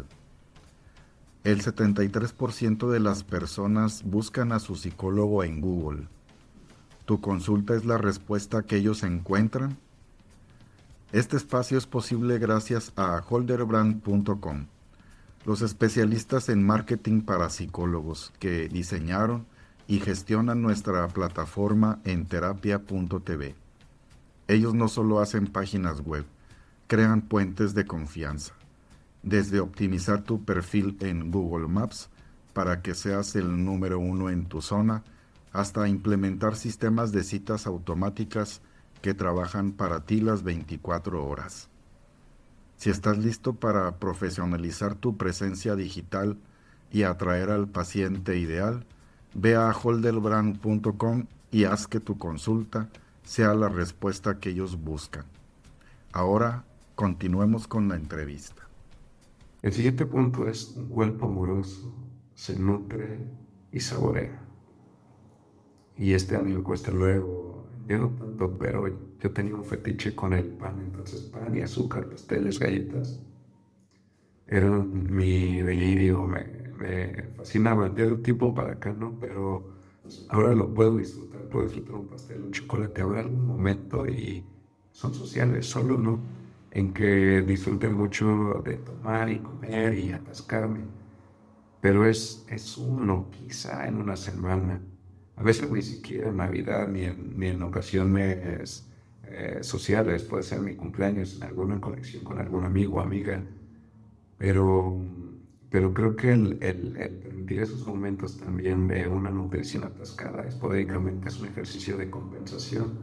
El setenta y tres por ciento de las personas buscan a su psicólogo en Google. ¿Tu consulta es la respuesta que ellos encuentran? Este espacio es posible gracias a holderbrand punto com, los especialistas en marketing para psicólogos que diseñaron y gestionan nuestra plataforma en terapia punto t v. Ellos no solo hacen páginas web, crean puentes de confianza, desde optimizar tu perfil en Google Maps para que seas el número uno en tu zona, hasta implementar sistemas de citas automáticas que trabajan para ti las veinticuatro horas. Si estás listo para profesionalizar tu presencia digital y atraer al paciente ideal, ve a holderbrand punto com y haz que tu consulta sea la respuesta que ellos buscan. Ahora, continuemos con la entrevista. El siguiente punto es un cuerpo amoroso, se nutre y saborea. Y este a mí me cuesta luego, yo no tanto, pero yo tenía un fetiche con el pan, entonces pan y azúcar, pasteles, galletas, era mi delirio, me, me fascinaba. De un tiempo para acá, ¿no? Pero ahora lo puedo disfrutar, puedo disfrutar un pastel, un chocolate, habrá algún momento y son sociales, solo no en que disfrute mucho de tomar y comer y atascarme, pero es, es uno, quizá en una semana, a veces ni siquiera en Navidad ni en, ni en ocasiones eh, sociales, puede ser mi cumpleaños, en alguna conexión con algún amigo o amiga, pero, pero creo que el, el, el permitir esos momentos también de una nutrición atascada esporádicamente es un ejercicio de compensación,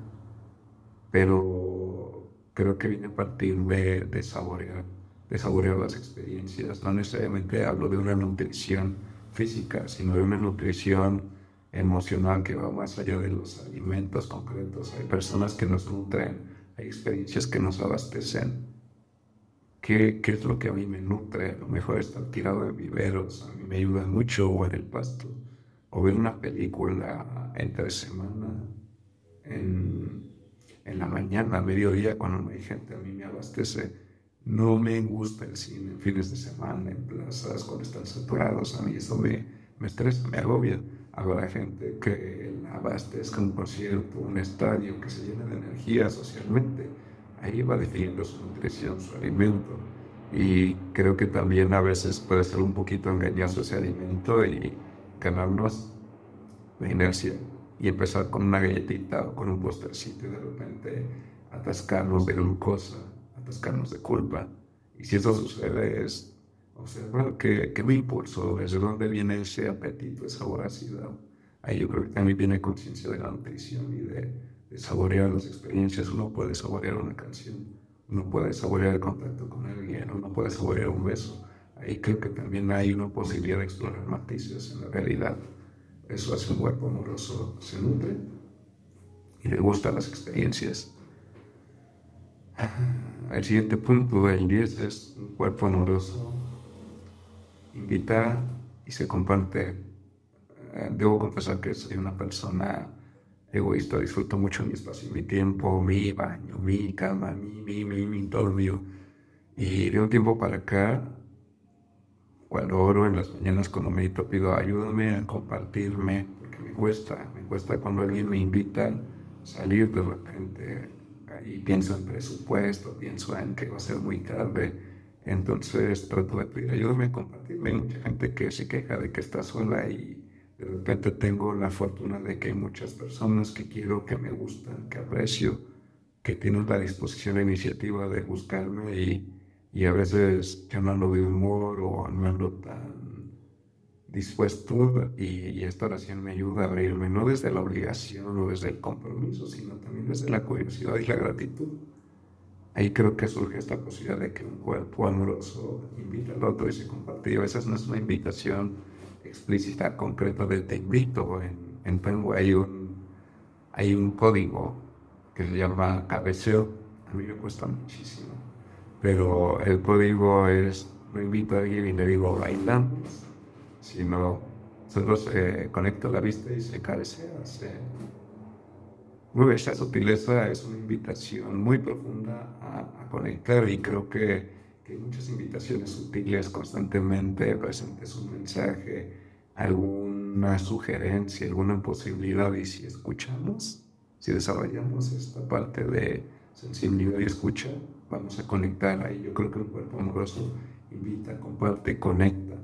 pero creo que viene a partir de, de saborear, de saborear las experiencias. No necesariamente hablo de una nutrición física, sino de una nutrición emocional que va más allá de los alimentos concretos. Hay personas que nos nutren, hay experiencias que nos abastecen. ¿Qué, qué es lo que a mí me nutre? A lo mejor estar tirado en viveros, a mí me ayuda mucho, o en el pasto. o ver una película entre semana, en, en la mañana, a mediodía, cuando no hay gente, a mí me abastece. No me gusta el cine en fines de semana, en plazas, cuando están saturados. A mí eso me, me estresa, me agobia. Habrá gente que la abastezca un concierto, un estadio, que se llene de energía socialmente. Ahí va definiendo su nutrición, su alimento. Y creo que también a veces puede ser un poquito engañoso ese alimento y ganarnos de inercia y empezar con una galletita o con un postercito y de repente atascarnos de glucosa, atascarnos de culpa. Y si eso sucede es observar qué, qué me impulsó, desde dónde viene ese apetito, esa voracidad. Ahí yo creo que también viene conciencia de la nutrición y de, de saborear las experiencias. Uno puede saborear una canción, uno puede saborear el contacto con alguien, uno puede saborear un beso. Ahí creo que también hay una posibilidad de explorar matices en la realidad. Eso hace un cuerpo amoroso, se nutre y le gustan las experiencias. El siguiente punto, el diez, es un cuerpo amoroso. Invita y se comparte. Debo confesar que soy una persona egoísta, disfruto mucho mi espacio, mi tiempo, mi baño, mi cama, mi, mi, mi, mi, todo mío. Y de un tiempo para acá, cuando oro en las mañanas cuando medito, pido ayúdame a compartirme, porque me cuesta, me cuesta cuando alguien me invita a salir de repente, ahí pienso en presupuesto, pienso en que va a ser muy tarde, entonces trato de pedir ayúdame a compartirme. Hay mucha gente que se queja de que está sola y de repente tengo la fortuna de que hay muchas personas que quiero, que me gustan, que aprecio, que tienen la disposición e iniciativa de buscarme y Y a veces yo no ando de humor o no ando tan dispuesto y, y esta oración me ayuda a abrirme, no desde la obligación o desde el compromiso, sino también desde la curiosidad y la gratitud. Ahí creo que surge esta posibilidad de que un cuerpo amoroso invita al otro y se comparte. A veces no es una invitación explícita, concreta de te invito. En, en Pengu hay un, hay un código que se llama cabeceo. A mí me cuesta muchísimo. Pero el código es, no invito a alguien y le digo bailamos, sino solo se conecta la vista y se cabecea. Se... Bueno, esa sutileza es una invitación muy profunda a, a conectar y creo que, que hay muchas invitaciones sutiles constantemente presentes, un mensaje, alguna sugerencia, alguna posibilidad y si escuchamos, si desarrollamos esta parte de sensibilidad y escucha, vamos a conectar ahí. Yo creo que un cuerpo amoroso invita, comparte, conecta.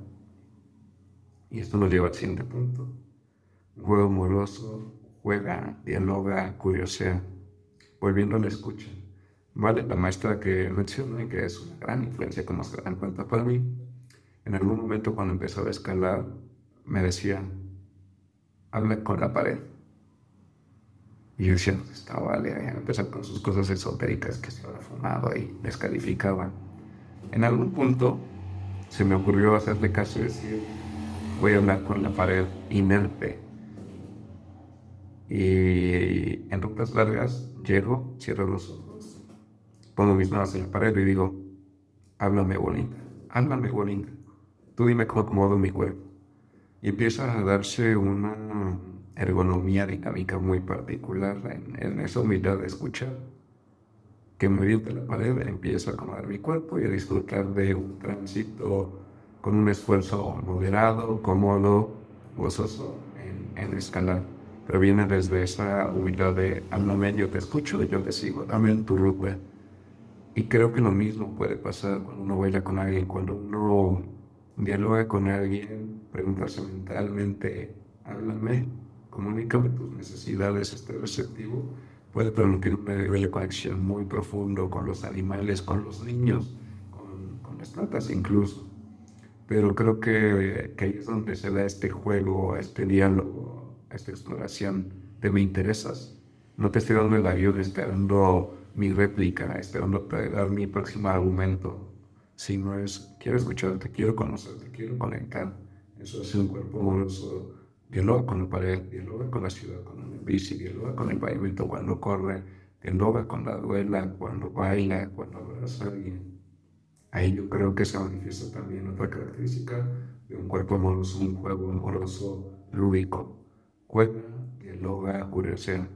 Y esto nos lleva al siguiente punto. Un juego amoroso juega, dialoga, curiosea, volviendo a la escucha. Vale, la maestra que mencioné, que es una gran influencia, como se dan cuenta para mí, en algún momento cuando empezaba a escalar, me decía, habla con la pared. Y yo decía, pues está vale, a empezar con sus cosas esotéricas que se había fumado y descalificaban. En algún punto se me ocurrió hacerle caso y decir, voy a hablar con la pared inerte. Y en rutas largas llego, cierro los ojos, pongo mis manos en la pared y digo, háblame bonita, háblame bonita. Tú dime cómo acomodo mi cuerpo. Y empieza a darse una ergonomía dinámica muy particular en, en esa humildad de escuchar, que mediante la pared empiezo a acomodar mi cuerpo y a disfrutar de un tránsito con un esfuerzo moderado, cómodo, gozoso en, en escalar. Pero viene desde esa humildad de háblame, yo te escucho y yo te sigo, dame en tu ruta. Y creo que lo mismo puede pasar cuando uno baila con alguien, cuando uno dialoga con alguien, preguntarse mentalmente, háblame, comunícame tus necesidades, esté receptivo, puede permitir un nivel de conexión muy profundo con los animales, con los niños, con, con las plantas incluso. Pero creo que, que ahí es donde se da este juego, este diálogo, esta exploración de me interesas. No te estoy dando el avión esperando mi réplica, esperando dar mi próximo argumento, sino es quiero escucharte, quiero conocerte, quiero conectar. Eso es un cuerpo amoroso. Dialoga con la pared, dialoga con la ciudad, con la bici, dialoga con el pavimento cuando corre, dialoga con la duela, cuando baila, cuando abraza a alguien. Ahí yo creo que se manifiesta también otra característica de un cuerpo amoroso, un juego amoroso lúdico, juega, dialoga, curiosidad.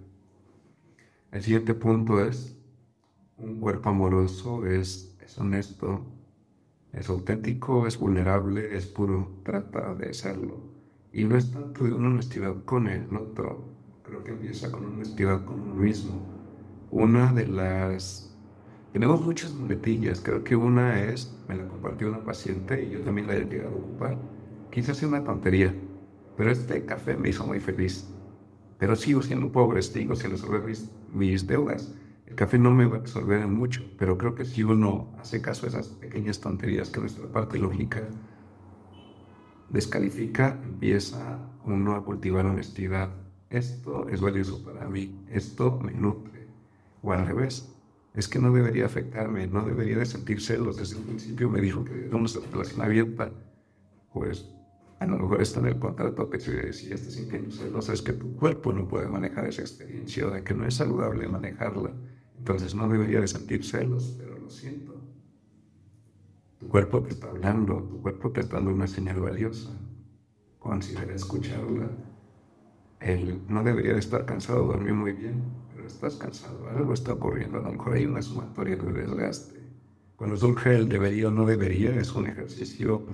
El siguiente punto es, un cuerpo amoroso es, es honesto, es auténtico, es vulnerable, es puro, trata de serlo. Y no es tanto de una honestidad con el otro, creo que empieza con una honestidad con uno mismo. Una de las... Tenemos muchas muletillas, creo que una es, me la compartió una paciente y yo también la he llegado a ocupar. Quizás sea una tontería, pero este café me hizo muy feliz. Pero sigo siendo pobre, sigo sin resolver mis, mis deudas. El café no me va a resolver mucho, pero creo que si uno hace caso a esas pequeñas tonterías que nuestra parte lógica descalifica, empieza uno a cultivar honestidad. Esto es valioso para mí, esto me nutre. O al revés, es que no debería afectarme, no debería de sentir celos. Desde un principio me dijo que era una relación abierta. Pues a lo mejor está en el contrato que si, si estás sintiendo celos es que tu cuerpo no puede manejar esa experiencia, o de que no es saludable manejarla. Entonces no debería de sentir celos, pero lo siento. Tu cuerpo te está hablando, tu cuerpo te está dando una señal valiosa. Considera escucharla. Él no debería de estar cansado, dormir muy bien, pero estás cansado, algo está ocurriendo, a lo mejor hay una sumatoria de desgaste. Cuando surge el debería o no debería, es un ejercicio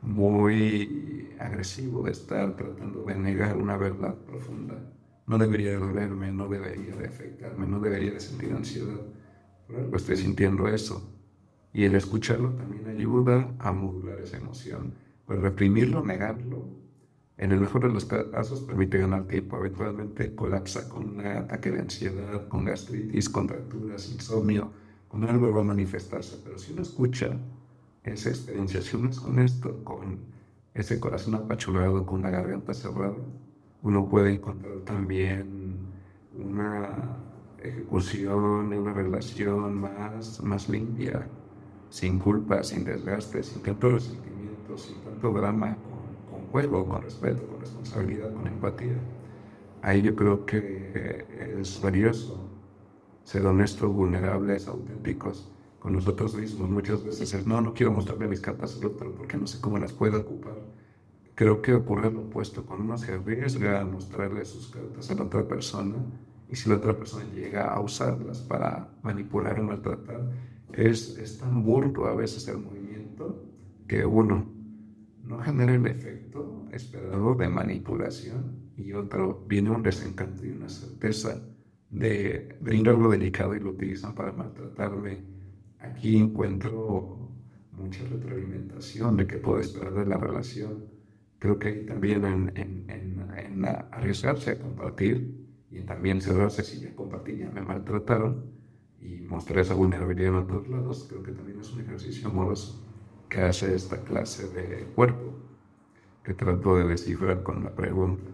muy agresivo de estar tratando de negar una verdad profunda. No debería de dolerme, no debería de afectarme, no debería de sentir ansiedad. Por algo estoy sintiendo eso. Y el escucharlo también ayuda a modular esa emoción. Pues reprimirlo, negarlo, en el mejor de los casos permite ganar tiempo. Eventualmente colapsa con un ataque de ansiedad, con gastritis, contracturas, insomnio, con algo va a manifestarse. Pero si uno escucha esa experiencia, si uno es honesto con ese corazón apachurrado, con la garganta cerrada, uno puede encontrar también una ejecución, una relación más, más limpia, sin culpa, sin desgaste, sin tanto resentimiento, sin tanto drama, con, con juego, con respeto, con responsabilidad, con empatía. Ahí yo creo que es valioso ser honestos, vulnerables, auténticos con nosotros mismos. Muchas veces es, no, no quiero mostrarle mis cartas al otro porque no sé cómo las puedo ocupar. Creo que ocurre lo opuesto, cuando uno se arriesga a mostrarle sus cartas a la otra persona, y si la otra persona llega a usarlas para manipular o maltratar, es, es tan burdo a veces el movimiento que uno no genera el efecto esperado de manipulación y otro viene un desencanto y una certeza de brindar lo delicado y lo utilizan para maltratarme. Aquí encuentro mucha retroalimentación de qué puedo esperar de la relación. Creo que también en, en, en, en arriesgarse a compartir y también cerrarse si ya compartí, ya me maltrataron y mostrar esa vulnerabilidad en otros lados, creo que también es un ejercicio amoroso que hace esta clase de cuerpo que trato de descifrar con la pregunta.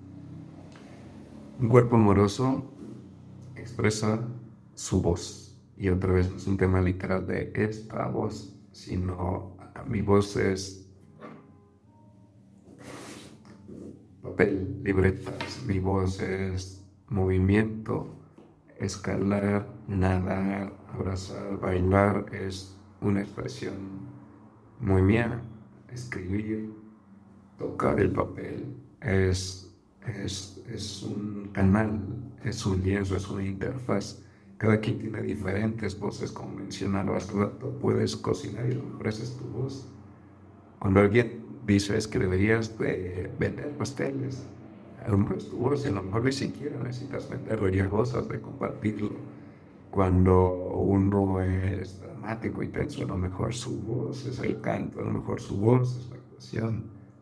Un cuerpo amoroso expresa su voz, y otra vez no es un tema literal de esta voz, sino mi voz es papel, libretas, mi voz es movimiento, escalar, nadar, abrazar, bailar, es una expresión muy mía. Escribir, tocar el papel, es, es, es un canal, es un lienzo, es una interfaz. Cada quien tiene diferentes voces, como mencionaba hace rato. Puedes cocinar y lo mejor esa es tu voz. Cuando alguien dice es que deberías de vender pasteles, a lo mejor es tu voz, y a lo mejor ni siquiera necesitas venderlo, ya gozas de compartirlo. Cuando uno es dramático y tenso, a lo mejor su voz es el canto, a lo mejor su voz es la actuación.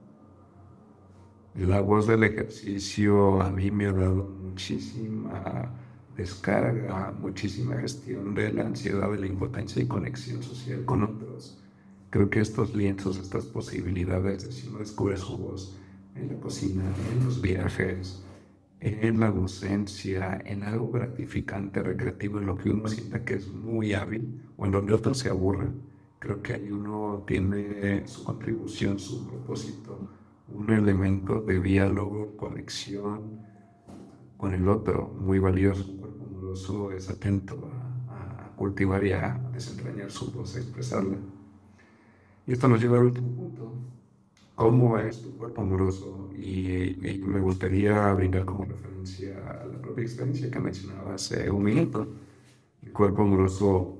La voz del ejercicio a mí me ha dado muchísima descarga, muchísima gestión de la ansiedad, de la impotencia y conexión social con otros. Creo que estos lienzos, estas posibilidades de si uno descubre su voz en la cocina, en los viajes, en la docencia, en algo gratificante, recreativo, en lo que uno sienta que es muy hábil o en donde otro se aburre, creo que ahí uno tiene su contribución, su propósito, un elemento de diálogo, conexión con el otro, muy valioso. Un cuerpo amoroso es atento a, a cultivar y a desentrañar su voz, a expresarla. Y esto nos lleva al último punto. ¿Cómo es tu cuerpo amoroso? Y, y me gustaría brindar como referencia a la propia experiencia que mencionaba hace un minuto. El cuerpo amoroso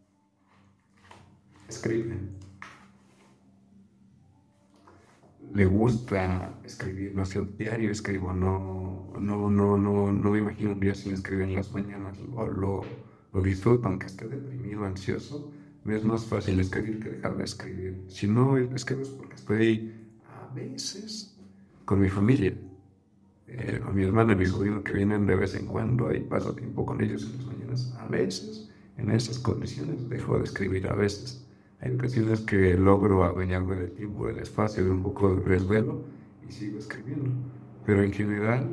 escribe, le gusta escribir, no sé, diario escribo, no, no, no, no, no me imagino un día sin escribir en las mañanas, lo, lo, lo disfruto, aunque esté deprimido, ansioso, me es más fácil escribir que dejar de escribir. Si no escribo es porque estoy a veces con mi familia, eh, con mi hermana y mi sobrino que vienen de vez en cuando y paso tiempo con ellos en las mañanas. A veces, en esas condiciones, dejo de escribir a veces. Hay ocasiones que logro adueñarme del tiempo, del espacio, de un poco de resvelo y sigo escribiendo. Pero en general,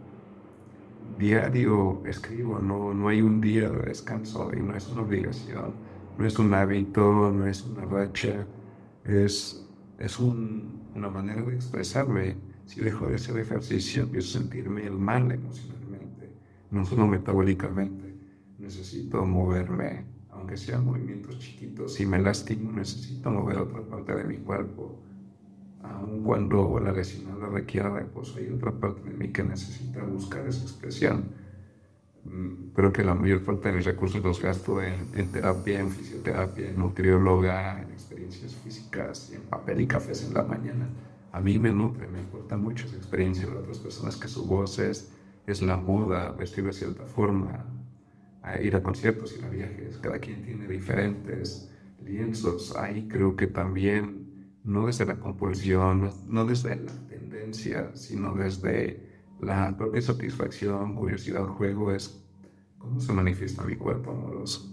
diario escribo, no, no hay un día de descanso y no es una obligación, no es un hábito, no es una racha, es, es un, una manera de expresarme. Si dejo de hacer ejercicio, empiezo a sentirme mal emocionalmente, no solo metabólicamente. Necesito moverme, aunque sean movimientos chiquitos. Si me lastimo, necesito mover otra parte de mi cuerpo. Aun cuando la lesionada requiera reposo, hay otra parte de mí que necesita buscar esa expresión. Creo que la mayor parte de mis recursos los gasto en, en terapia, en fisioterapia, en nutrióloga, en experiencias físicas, en papel y cafés en la mañana. A mí me nutre, me importa mucho esa experiencia de otras personas, que su voz es, es la moda, vestir de cierta forma, a ir a conciertos, ir a viajes. Cada quien tiene diferentes lienzos. Ahí creo que también, no desde la compulsión, no desde la tendencia, sino desde la propia satisfacción, curiosidad, juego, es cómo se manifiesta mi cuerpo amoroso.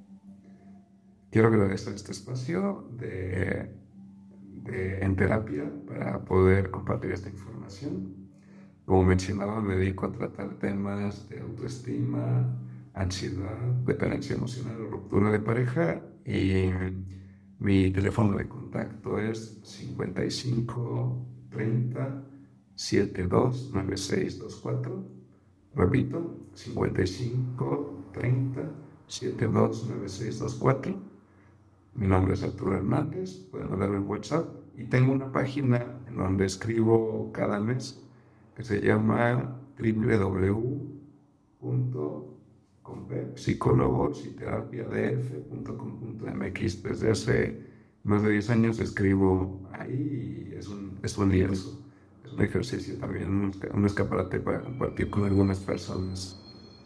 Quiero agradecer este espacio de, de, en terapia para poder compartir esta información. Como mencionaba, me dedico a tratar temas de autoestima, ansiedad, dependencia emocional o ruptura de pareja, y mi teléfono de contacto es cincuenta y cinco treinta setenta y dos noventa y seis veinticuatro. Repito, cincuenta y cinco treinta setenta y dos noventa y seis veinticuatro. Mi nombre es Arturo Hernández, pueden hablarme en WhatsApp, y tengo una página en donde escribo cada mes que se llama w w w punto psicólogos y terapia d f punto com punto m x. Desde hace más de diez años escribo ahí, y es un, es un lienzo, es un ejercicio también, un, un escaparate para compartir con algunas personas.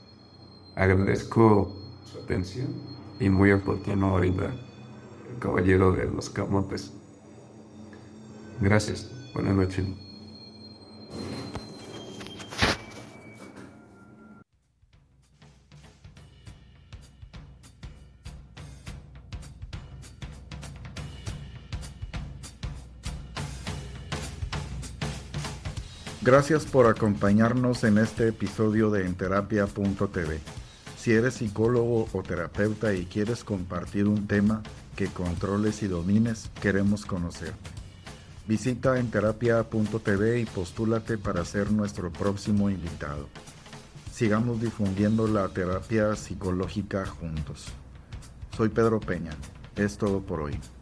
Agradezco su atención y muy oportuno ahorita el caballero de los camotes. Gracias, buenas noches. Gracias por acompañarnos en este episodio de Enterapia punto t v. Si eres psicólogo o terapeuta y quieres compartir un tema que controles y domines, queremos conocerte. Visita Enterapia punto t v y postúlate para ser nuestro próximo invitado. Sigamos difundiendo la terapia psicológica juntos. Soy Pedro Peña. Es todo por hoy.